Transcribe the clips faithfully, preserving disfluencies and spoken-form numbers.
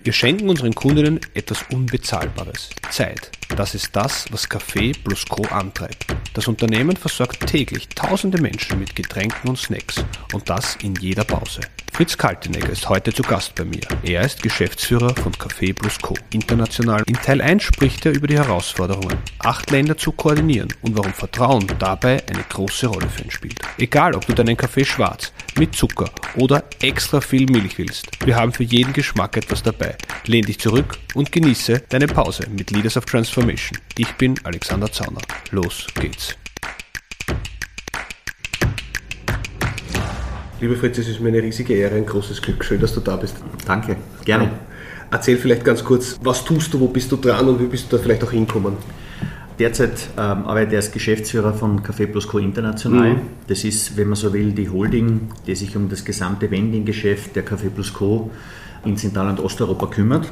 Wir schenken unseren Kundinnen etwas Unbezahlbares, Zeit. Das ist das, was Café plus Co. antreibt. Das Unternehmen versorgt täglich tausende Menschen mit Getränken und Snacks und das in jeder Pause. Fritz Kaltenegger ist heute zu Gast bei mir. Er ist Geschäftsführer von Café plus Co. International. In Teil eins spricht er über die Herausforderungen, acht Länder zu koordinieren und warum Vertrauen dabei eine große Rolle für ihn spielt. Egal, ob du deinen Kaffee schwarz, mit Zucker oder extra viel Milch willst, wir haben für jeden Geschmack etwas dabei. Lehn dich zurück und genieße deine Pause mit Leaders of Transformation. Ich bin Alexander Zauner. Los geht's. Lieber Fritz, es ist mir eine riesige Ehre, ein großes Glück. Schön, dass du da bist. Danke, gerne. Erzähl vielleicht ganz kurz, was tust du, wo bist du dran und wie bist du da vielleicht auch hinkommen? Derzeit ähm, arbeite ich als Geschäftsführer von Café plus Co. International. Mhm. Das ist, wenn man so will, die Holding, die sich um das gesamte Vending-Geschäft der Café plus Co. in Zentral- und Osteuropa kümmert.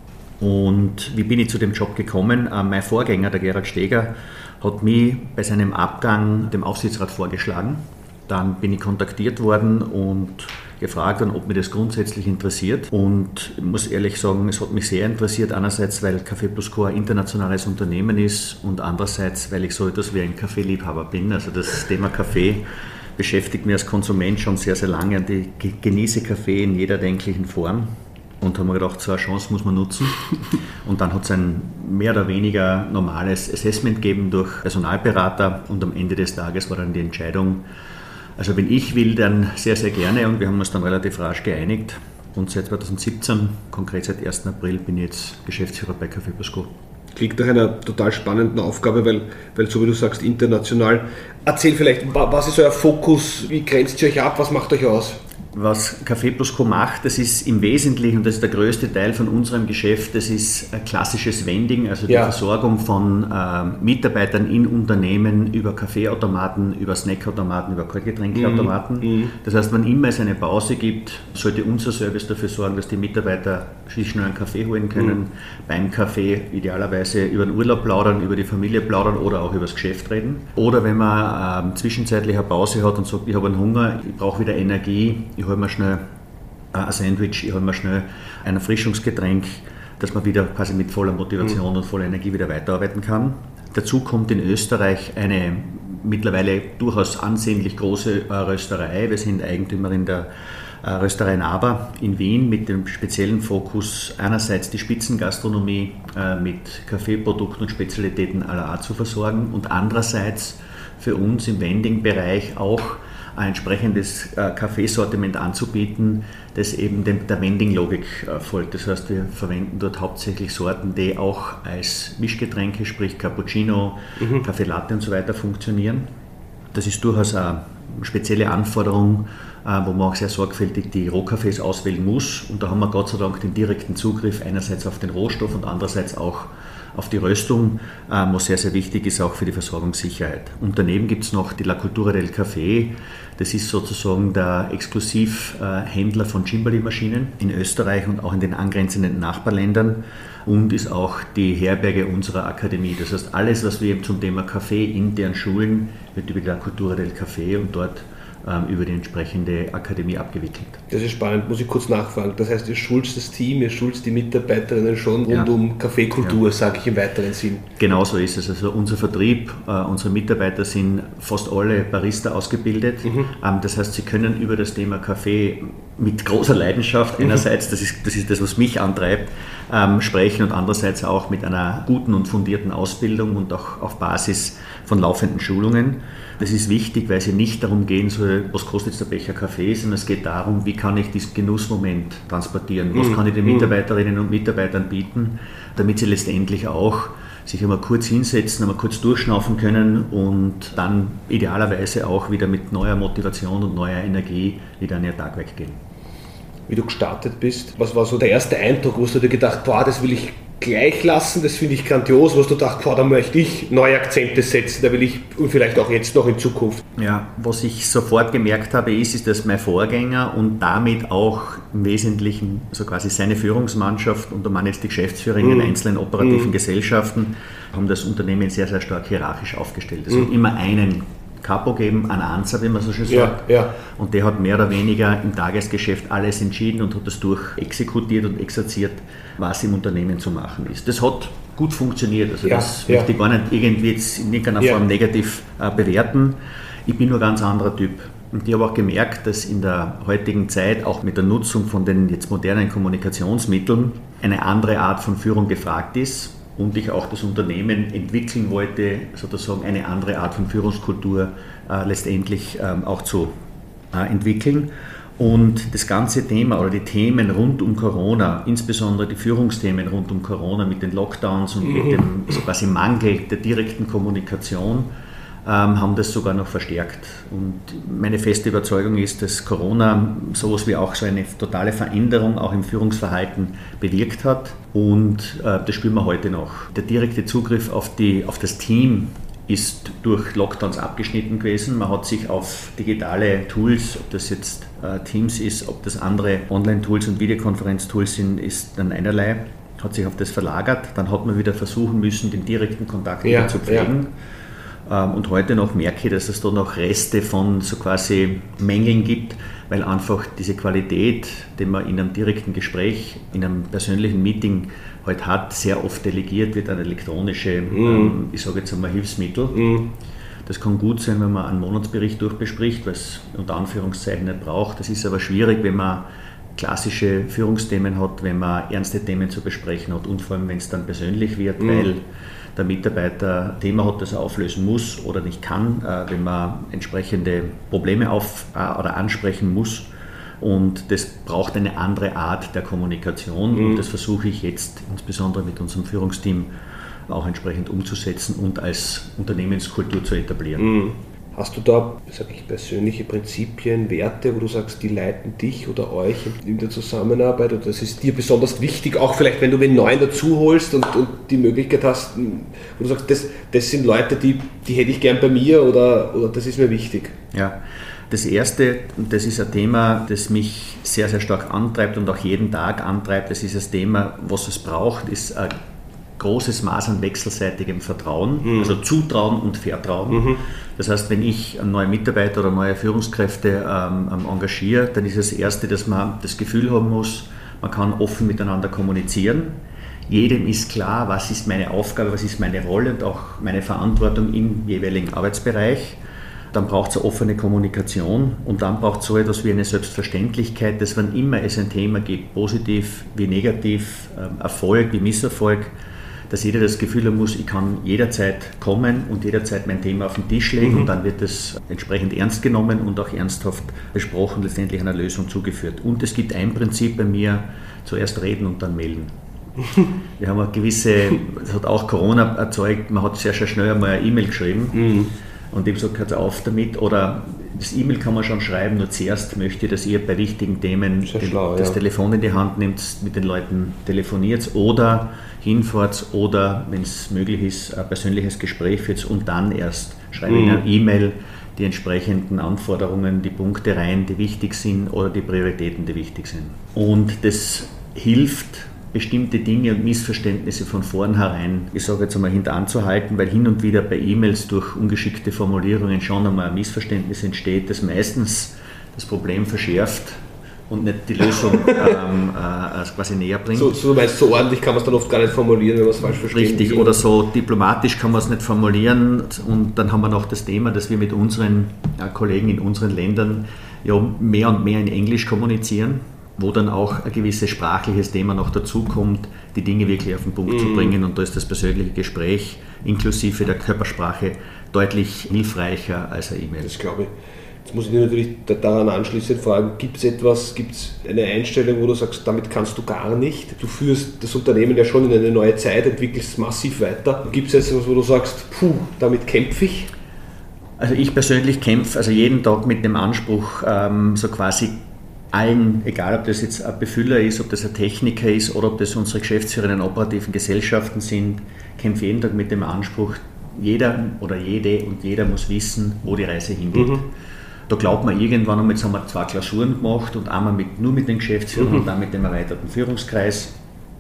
Und wie bin ich zu dem Job gekommen? Äh, mein Vorgänger, der Gerhard Steger, hat mich bei seinem Abgang dem Aufsichtsrat vorgeschlagen. Dann bin ich kontaktiert worden und gefragt worden, ob mich das grundsätzlich interessiert. Und ich muss ehrlich sagen, es hat mich sehr interessiert. Einerseits, weil Café plus Co. ein internationales Unternehmen ist und andererseits, weil ich so etwas wie ein Kaffeeliebhaber bin. Also das Thema Kaffee beschäftigt mich als Konsument schon sehr, sehr lange und ich genieße Kaffee in jeder denklichen Form. Und haben mir gedacht, so eine Chance muss man nutzen. Und dann hat es ein mehr oder weniger normales Assessment gegeben durch Personalberater und am Ende des Tages war dann die Entscheidung, also wenn ich will, dann sehr, sehr gerne und wir haben uns dann relativ rasch geeinigt. Und seit zweitausendsiebzehn, konkret seit ersten April, bin ich jetzt Geschäftsführer bei Café plus Co. Klingt nach einer total spannenden Aufgabe, weil, weil so wie du sagst, international. Erzähl vielleicht, was ist euer Fokus, wie grenzt ihr euch ab, was macht euch aus? Was Café plus Co. macht, das ist im Wesentlichen, und das ist der größte Teil von unserem Geschäft, das ist ein klassisches Vending, also die ja. Versorgung von äh, Mitarbeitern in Unternehmen über Kaffeeautomaten, über Snackautomaten, über Kaltgetränkeautomaten. Mhm. Das heißt, wann immer es eine Pause gibt, sollte unser Service dafür sorgen, dass die Mitarbeiter sich schnell einen Kaffee holen können, mhm. beim Kaffee idealerweise über den Urlaub plaudern, über die Familie plaudern oder auch über das Geschäft reden. Oder wenn man äh, zwischenzeitlich eine Pause hat und sagt, ich habe einen Hunger, ich brauche wieder Energie, ich hole mir schnell ein Sandwich, ich hole mir schnell ein Erfrischungsgetränk, dass man wieder quasi mit voller Motivation mhm. und voller Energie wieder weiterarbeiten kann. Dazu kommt in Österreich eine mittlerweile durchaus ansehnlich große Rösterei. Wir sind Eigentümerin der Rösterei Naber in Wien mit dem speziellen Fokus, einerseits die Spitzengastronomie mit Kaffeeprodukten und Spezialitäten aller Art zu versorgen und andererseits für uns im Vending-Bereich auch ein entsprechendes äh, Kaffeesortiment anzubieten, das eben dem, der Vending-Logik äh, folgt. Das heißt, wir verwenden dort hauptsächlich Sorten, die auch als Mischgetränke, sprich Cappuccino, mhm. Kaffee Latte und so weiter funktionieren. Das ist durchaus eine spezielle Anforderung, äh, wo man auch sehr sorgfältig die Rohkaffees auswählen muss. Und da haben wir Gott sei Dank den direkten Zugriff einerseits auf den Rohstoff und andererseits auch auf die Röstung, was sehr, sehr wichtig ist, auch für die Versorgungssicherheit. Und daneben gibt es noch die La Cultura del Café. Das ist sozusagen der Exklusivhändler von Cimbalí-Maschinen in Österreich und auch in den angrenzenden Nachbarländern und ist auch die Herberge unserer Akademie. Das heißt, alles, was wir zum Thema Kaffee intern schulen, wird über die La Cultura del Café und dort über die entsprechende Akademie abgewickelt. Das ist spannend, muss ich kurz nachfragen. Das heißt, ihr schult das Team, ihr schult die Mitarbeiterinnen schon rund ja. um Kaffeekultur, ja. sage ich im weiteren Sinn. Genau so ist es. Also unser Vertrieb, unsere Mitarbeiter sind fast alle Barista ausgebildet. Mhm. Das heißt, sie können über das Thema Kaffee mit großer Leidenschaft einerseits, das ist, das ist das, was mich antreibt, sprechen und andererseits auch mit einer guten und fundierten Ausbildung und auch auf Basis von laufenden Schulungen. Das ist wichtig, weil es nicht darum geht, so, was kostet jetzt der Becher Kaffee, sondern es geht darum, wie kann ich diesen Genussmoment transportieren, was mm. kann ich den Mitarbeiterinnen und Mitarbeitern bieten, damit sie letztendlich auch sich einmal kurz hinsetzen, einmal kurz durchschnaufen können und dann idealerweise auch wieder mit neuer Motivation und neuer Energie wieder an ihren Tag weggehen. Wie du gestartet bist, was war so der erste Eindruck, wo du dir gedacht, boah, das will ich gleich lassen, das finde ich grandios, was du dachtest, boah, da möchte ich neue Akzente setzen, da will ich und vielleicht auch jetzt noch in Zukunft. Ja, was ich sofort gemerkt habe, ist, ist, dass mein Vorgänger und damit auch im Wesentlichen, also quasi seine Führungsmannschaft und man ist die Geschäftsführerin in mm. einzelnen operativen mm. Gesellschaften, haben das Unternehmen sehr, sehr stark hierarchisch aufgestellt. Es mm. hat immer einen Capo gegeben, einen Answer, wie man so schön sagt. Ja, ja. Und der hat mehr oder weniger im Tagesgeschäft alles entschieden und hat das durchexekutiert und exerziert, was im Unternehmen zu machen ist. Das hat gut funktioniert. Also ja, das ja. möchte ich gar nicht irgendwie jetzt in irgendeiner ja. Form negativ äh, bewerten. Ich bin nur ein ganz anderer Typ. Und ich habe auch gemerkt, dass in der heutigen Zeit auch mit der Nutzung von den jetzt modernen Kommunikationsmitteln eine andere Art von Führung gefragt ist und ich auch das Unternehmen entwickeln wollte, sozusagen eine andere Art von Führungskultur äh, letztendlich ähm, auch zu äh, entwickeln. Und das ganze Thema oder die Themen rund um Corona, insbesondere die Führungsthemen rund um Corona mit den Lockdowns und mhm. mit dem so quasi Mangel der direkten Kommunikation, ähm, haben das sogar noch verstärkt. Und meine feste Überzeugung ist, dass Corona sowas wie auch so eine totale Veränderung auch im Führungsverhalten bewirkt hat. Und äh, das spüren wir heute noch. Der direkte Zugriff auf, die, auf das Team ist durch Lockdowns abgeschnitten gewesen. Man hat sich auf digitale Tools, ob das jetzt äh, Teams ist, ob das andere Online-Tools und Videokonferenz-Tools sind, ist dann einerlei, hat sich auf das verlagert. Dann hat man wieder versuchen müssen, den direkten Kontakt ja, wieder zu pflegen. Ja. Ähm, und heute noch merke ich, dass es da noch Reste von so quasi Mängeln gibt, weil einfach diese Qualität, die man in einem direkten Gespräch, in einem persönlichen Meeting halt hat, sehr oft delegiert wird an elektronische, mm. ähm, ich sage jetzt einmal Hilfsmittel. Mm. Das kann gut sein, wenn man einen Monatsbericht durchbespricht, was es unter Anführungszeichen nicht braucht. Das ist aber schwierig, wenn man klassische Führungsthemen hat, wenn man ernste Themen zu besprechen hat und vor allem, wenn es dann persönlich wird, mm. weil der Mitarbeiter ein Thema hat, das er auflösen muss oder nicht kann, äh, wenn man entsprechende Probleme auf, äh, oder ansprechen muss. Und das braucht eine andere Art der Kommunikation mhm. und das versuche ich jetzt insbesondere mit unserem Führungsteam auch entsprechend umzusetzen und als Unternehmenskultur zu etablieren. Mhm. Hast du da, sag ich, persönliche Prinzipien, Werte, wo du sagst, die leiten dich oder euch in der Zusammenarbeit oder das ist dir besonders wichtig, auch vielleicht wenn du einen neuen dazu holst und, und die Möglichkeit hast, wo du sagst, das, das sind Leute, die, die hätte ich gern bei mir oder, oder das ist mir wichtig? Ja. Das Erste, und das ist ein Thema, das mich sehr, sehr stark antreibt und auch jeden Tag antreibt, das ist das Thema, was es braucht, ist ein großes Maß an wechselseitigem Vertrauen, mhm. also Zutrauen und Vertrauen. Mhm. Das heißt, wenn ich einen neuen Mitarbeiter oder neue Führungskräfte ähm, engagiere, dann ist das Erste, dass man das Gefühl haben muss, man kann offen miteinander kommunizieren. Jedem ist klar, was ist meine Aufgabe, was ist meine Rolle und auch meine Verantwortung im jeweiligen Arbeitsbereich. Dann braucht es eine offene Kommunikation und dann braucht es so etwas wie eine Selbstverständlichkeit, dass wann immer es ein Thema gibt, positiv wie negativ, Erfolg wie Misserfolg, dass jeder das Gefühl haben muss, ich kann jederzeit kommen und jederzeit mein Thema auf den Tisch legen mhm. und dann wird das entsprechend ernst genommen und auch ernsthaft besprochen, letztendlich einer Lösung zugeführt. Und es gibt ein Prinzip bei mir, zuerst reden und dann melden. Wir haben eine gewisse, das hat auch Corona erzeugt, man hat sehr, sehr schnell einmal eine E-Mail geschrieben. Mhm. Und dem sagt, hört auf damit, oder das E-Mail kann man schon schreiben, nur zuerst möchte ich, dass ihr bei wichtigen Themen den, schlau, das ja. Telefon in die Hand nehmt, mit den Leuten telefoniert oder hinfahrt oder, wenn es möglich ist, ein persönliches Gespräch führt und dann erst schreibe ich mhm. eine E-Mail die entsprechenden Anforderungen, die Punkte rein, die wichtig sind oder die Prioritäten, die wichtig sind. Und das hilft, bestimmte Dinge und Missverständnisse von vornherein, ich sage jetzt einmal, hintanzuhalten, weil hin und wieder bei E-Mails durch ungeschickte Formulierungen schon einmal ein Missverständnis entsteht, das meistens das Problem verschärft und nicht die Lösung ähm, äh, quasi näher bringt. So, so, meinst, so ordentlich kann man es dann oft gar nicht formulieren, wenn man es falsch versteht. Richtig, oder so diplomatisch kann man es nicht formulieren und dann haben wir noch das Thema, dass wir mit unseren ja, Kollegen in unseren Ländern ja mehr und mehr in Englisch kommunizieren, wo dann auch ein gewisses sprachliches Thema noch dazukommt, die Dinge wirklich auf den Punkt mm. zu bringen. Und da ist das persönliche Gespräch inklusive der Körpersprache deutlich hilfreicher als eine E-Mail. Das glaube ich. Jetzt muss ich dir natürlich daran anschließend fragen, gibt es etwas, gibt es eine Einstellung, wo du sagst, damit kannst du gar nicht? Du führst das Unternehmen ja schon in eine neue Zeit, entwickelst es massiv weiter. Gibt es etwas, wo du sagst, puh, damit kämpfe ich? Also ich persönlich kämpfe also jeden Tag mit dem Anspruch, ähm, so quasi allen, egal ob das jetzt ein Befüller ist, ob das ein Techniker ist oder ob das unsere Geschäftsführer in operativen Gesellschaften sind, kämpfe jeden Tag mit dem Anspruch, jeder oder jede und jeder muss wissen, wo die Reise hingeht. Mhm. Da glaubt man irgendwann einmal, jetzt haben wir zwei Klausuren gemacht und einmal mit, nur mit den Geschäftsführern mhm. und dann mit dem erweiterten Führungskreis.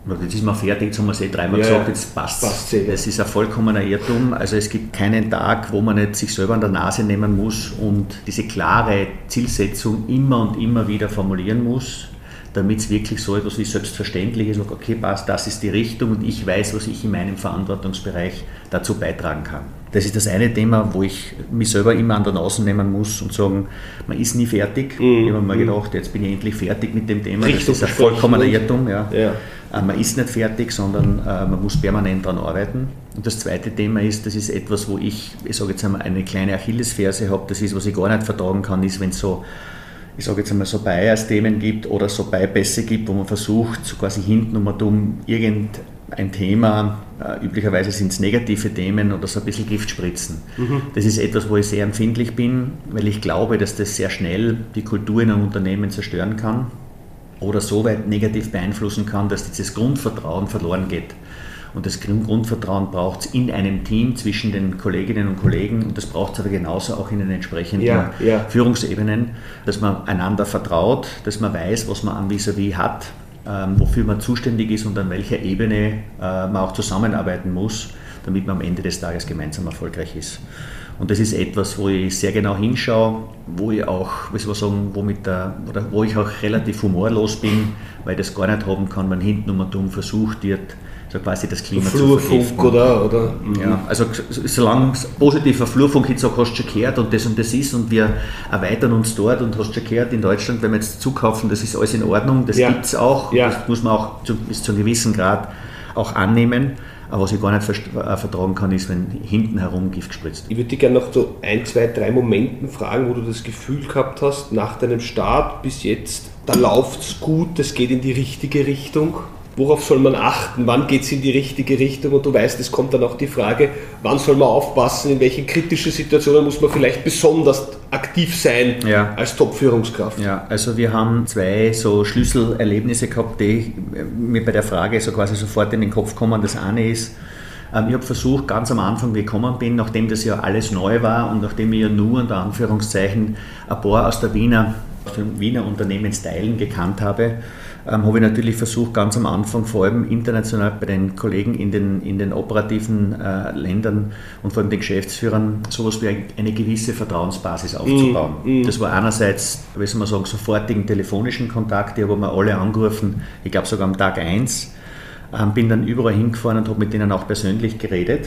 Jetzt ist man fertig, jetzt haben wir es eh dreimal ja, gesagt, jetzt passt es. Das ist ein vollkommener Irrtum. Also es gibt keinen Tag, wo man nicht sich selber an der Nase nehmen muss und diese klare Zielsetzung immer und immer wieder formulieren muss, damit es wirklich so etwas wie selbstverständlich ist, okay, passt, das ist die Richtung und ich weiß, was ich in meinem Verantwortungsbereich dazu beitragen kann. Das ist das eine Thema, wo ich mich selber immer an der Nase nehmen muss und sagen, man ist nie fertig. Mhm. Ich habe mir gedacht, jetzt bin ich endlich fertig mit dem Thema. Richtung das ist ein vollkommener Irrtum. Ja. Ja. Man ist nicht fertig, sondern man muss permanent daran arbeiten. Und das zweite Thema ist, das ist etwas, wo ich, ich sage jetzt einmal, eine kleine Achillesferse habe, das ist, was ich gar nicht vertragen kann, ist, wenn es so, ich sage jetzt einmal, so Bias-Themen gibt oder so Beipässe gibt, wo man versucht, so quasi hinten und dumm irgendein Thema, äh, üblicherweise sind es negative Themen oder so ein bisschen Gift spritzen. Mhm. Das ist etwas, wo ich sehr empfindlich bin, weil ich glaube, dass das sehr schnell die Kultur in einem Unternehmen zerstören kann oder so weit negativ beeinflussen kann, dass dieses Grundvertrauen verloren geht. Und das Grundvertrauen braucht es in einem Team zwischen den Kolleginnen und Kollegen und das braucht es aber genauso auch in den entsprechenden ja, ja. Führungsebenen, dass man einander vertraut, dass man weiß, was man am Vis-à-vis hat, ähm, wofür man zuständig ist und an welcher Ebene äh, man auch zusammenarbeiten muss, damit man am Ende des Tages gemeinsam erfolgreich ist. Und das ist etwas, wo ich sehr genau hinschaue, wo ich auch, wie soll ich sagen, wo, mit der, oder wo ich auch relativ humorlos bin, weil ich das gar nicht haben kann, wenn hinten und dumm versucht wird, so quasi das Klima zu vergiften. oder, oder? Ja, also solange es positiver Flurfunk jetzt auch hast du schon gehört und das und das ist und wir erweitern uns dort und hast schon gehört in Deutschland, wenn wir jetzt zukaufen, das ist alles in Ordnung, das ja. gibt es auch, ja. das muss man auch zu, bis zu einem gewissen Grad auch annehmen. Aber was ich gar nicht vertragen kann, ist, wenn hinten herum Gift gespritzt. Ich würde dich gerne noch so ein, zwei, drei Momenten fragen, wo du das Gefühl gehabt hast, nach deinem Start bis jetzt, da läuft es gut, das geht in die richtige Richtung. Worauf soll man achten? Wann geht es in die richtige Richtung? Und du weißt, es kommt dann auch die Frage, wann soll man aufpassen, in welchen kritischen Situationen muss man vielleicht besonders aktiv sein ja. als Top-Führungskraft? Ja, also wir haben zwei so Schlüsselerlebnisse gehabt, die mir bei der Frage so quasi sofort in den Kopf kommen. Das eine ist, ich habe versucht, ganz am Anfang, wie ich gekommen bin, nachdem das ja alles neu war und nachdem ich ja nur unter Anführungszeichen ein paar aus der Wiener, aus den Wiener Unternehmensteilen gekannt habe, Ähm, habe ich natürlich versucht, ganz am Anfang, vor allem international bei den Kollegen in den, in den operativen äh, Ländern und vor allem den Geschäftsführern, sowas wie eine gewisse Vertrauensbasis aufzubauen. Mm, mm. Das war einerseits, wie soll man sagen, sofortigen telefonischen Kontakt, ich habe mal alle angerufen, ich glaube sogar am Tag eins, ähm, bin dann überall hingefahren und habe mit denen auch persönlich geredet.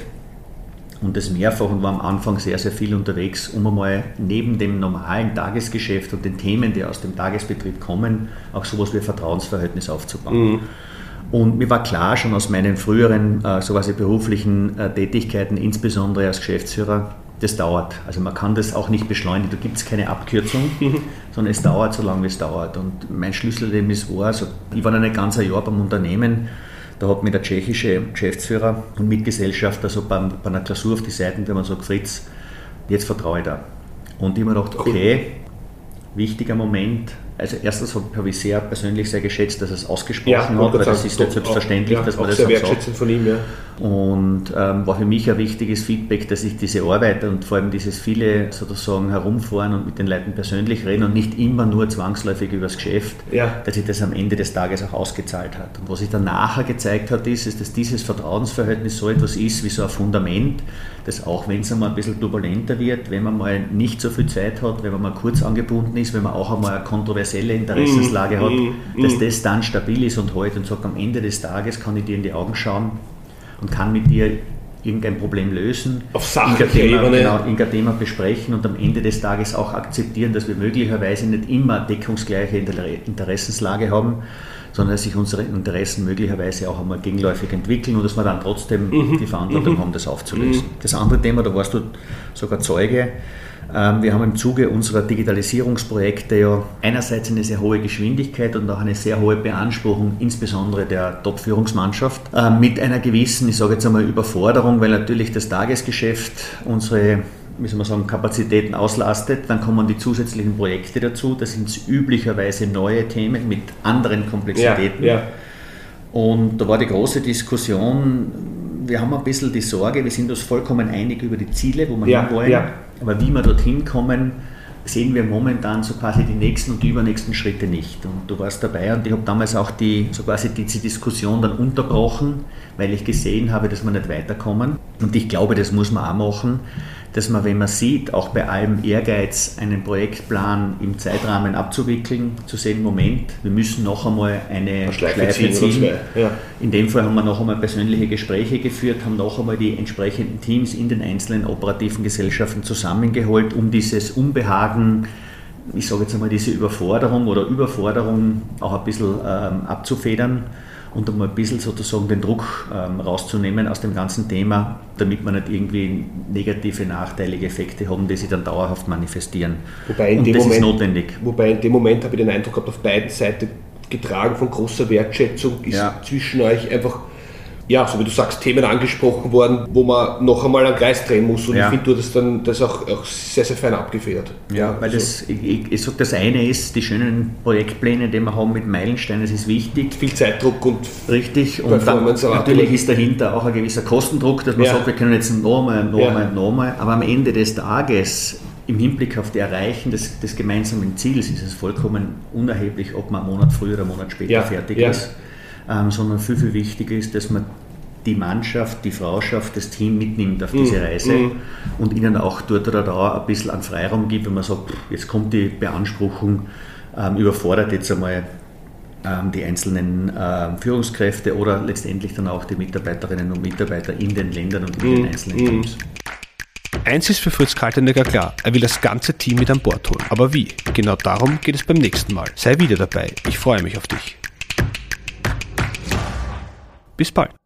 Und das mehrfach und war am Anfang sehr, sehr viel unterwegs, um einmal neben dem normalen Tagesgeschäft und den Themen, die aus dem Tagesbetrieb kommen, auch sowas wie ein Vertrauensverhältnis aufzubauen. Mhm. Und mir war klar schon aus meinen früheren, äh, so quasi beruflichen äh, Tätigkeiten, insbesondere als Geschäftsführer, das dauert. Also man kann das auch nicht beschleunigen, da gibt es keine Abkürzung, mhm. sondern es dauert so lange, wie es dauert. Und mein Schlüsselerlebnis war, also ich war noch nicht ganz ein Jahr beim Unternehmen, da hat mir der tschechische Geschäftsführer und Mitgesellschafter so bei, bei einer Klausur auf die Seiten, wenn man sagt, Fritz, jetzt vertraue ich da. Und ich habe mir gedacht, okay, wichtiger Moment. Also erstens habe ich sehr persönlich sehr geschätzt, dass er es ausgesprochen ja, hat, weil das ist nicht selbstverständlich, auch, dass man auch das sehr dann wertschätzend von ihm, ja. Und ähm, war für mich ein wichtiges Feedback, dass ich diese Arbeit und vor allem dieses viele sozusagen herumfahren und mit den Leuten persönlich reden und nicht immer nur zwangsläufig über das Geschäft, ja. dass sich das am Ende des Tages auch ausgezahlt hat. Und was sich dann nachher gezeigt hat, ist, ist, dass dieses Vertrauensverhältnis so etwas ist wie so ein Fundament, dass auch wenn es einmal ein bisschen turbulenter wird, wenn man mal nicht so viel Zeit hat, wenn man mal kurz angebunden ist, wenn man auch einmal eine kontroversielle Interessenslage mm, hat, mm, dass mm. das dann stabil ist und hält und sagt, am Ende des Tages kann ich dir in die Augen schauen und kann mit dir irgendein Problem lösen, auf sachlicher Ebene, genau, irgendein Thema besprechen und am Ende des Tages auch akzeptieren, dass wir möglicherweise nicht immer deckungsgleiche Interessenslage haben, sondern dass sich unsere Interessen möglicherweise auch einmal gegenläufig entwickeln und dass wir dann trotzdem mhm. die Verantwortung mhm. haben, das aufzulösen. Mhm. Das andere Thema, da warst du sogar Zeuge, wir haben im Zuge unserer Digitalisierungsprojekte ja einerseits eine sehr hohe Geschwindigkeit und auch eine sehr hohe Beanspruchung, insbesondere der Top-Führungsmannschaft, mit einer gewissen, ich sage jetzt einmal, Überforderung, weil natürlich das Tagesgeschäft unsere, wie soll man sagen, Kapazitäten auslastet. Dann kommen die zusätzlichen Projekte dazu. Das sind üblicherweise neue Themen mit anderen Komplexitäten. Ja, ja. Und da war die große Diskussion, wir haben ein bisschen die Sorge, wir sind uns vollkommen einig über die Ziele, wo wir ja, hinwollen, ja. aber wie wir dorthin kommen, sehen wir momentan so quasi die nächsten und die übernächsten Schritte nicht. Und du warst dabei und ich habe damals auch die, so quasi diese Diskussion dann unterbrochen, weil ich gesehen habe, dass wir nicht weiterkommen. Und ich glaube, das muss man auch machen, dass man, wenn man sieht, auch bei allem Ehrgeiz, einen Projektplan im Zeitrahmen abzuwickeln, zu sehen, Moment, wir müssen noch einmal eine, eine Schleife, Schleife ziehen. ziehen. Ja. In dem Fall haben wir noch einmal persönliche Gespräche geführt, haben noch einmal die entsprechenden Teams in den einzelnen operativen Gesellschaften zusammengeholt, um dieses Unbehagen, ich sage jetzt einmal diese Überforderung oder Überforderung auch ein bisschen ähm, abzufedern und um ein bisschen sozusagen den Druck ähm, rauszunehmen aus dem ganzen Thema, damit man nicht irgendwie negative, nachteilige Effekte haben, die sich dann dauerhaft manifestieren. Wobei in und dem das Moment, ist notwendig. Wobei in dem Moment habe ich den Eindruck gehabt, auf beiden Seiten getragen von großer Wertschätzung ist ja. zwischen euch einfach, ja, so wie du sagst, Themen angesprochen worden, wo man noch einmal einen Kreis drehen muss. Und ja. ich finde, du hast dann das auch, auch sehr, sehr fein abgefedert. Ja, weil also. das, ich, ich, ich sage, das eine ist, die schönen Projektpläne, die wir haben mit Meilensteinen, das ist wichtig. Viel Zeitdruck und richtig. Und dann, natürlich ist dahinter auch ein gewisser Kostendruck, dass man ja. sagt, wir können jetzt nochmal, nochmal, ja. nochmal. Aber am Ende des Tages, im Hinblick auf die Erreichen des, des gemeinsamen Ziels, ist es vollkommen unerheblich, ob man einen Monat früher oder einen Monat später ja. fertig ja. ist. Ähm, sondern viel, viel wichtiger ist, dass man die Mannschaft, die Frauschaft, das Team mitnimmt auf diese Reise mm. und ihnen auch dort oder da ein bisschen an Freiraum gibt, wenn man sagt, jetzt kommt die Beanspruchung, ähm, überfordert jetzt einmal ähm, die einzelnen ähm, Führungskräfte oder letztendlich dann auch die Mitarbeiterinnen und Mitarbeiter in den Ländern und in mm. den einzelnen mm. Teams. Eins ist für Fritz Kaltenegger klar, er will das ganze Team mit an Bord holen. Aber wie? Genau darum geht es beim nächsten Mal. Sei wieder dabei, ich freue mich auf dich. Bis bald.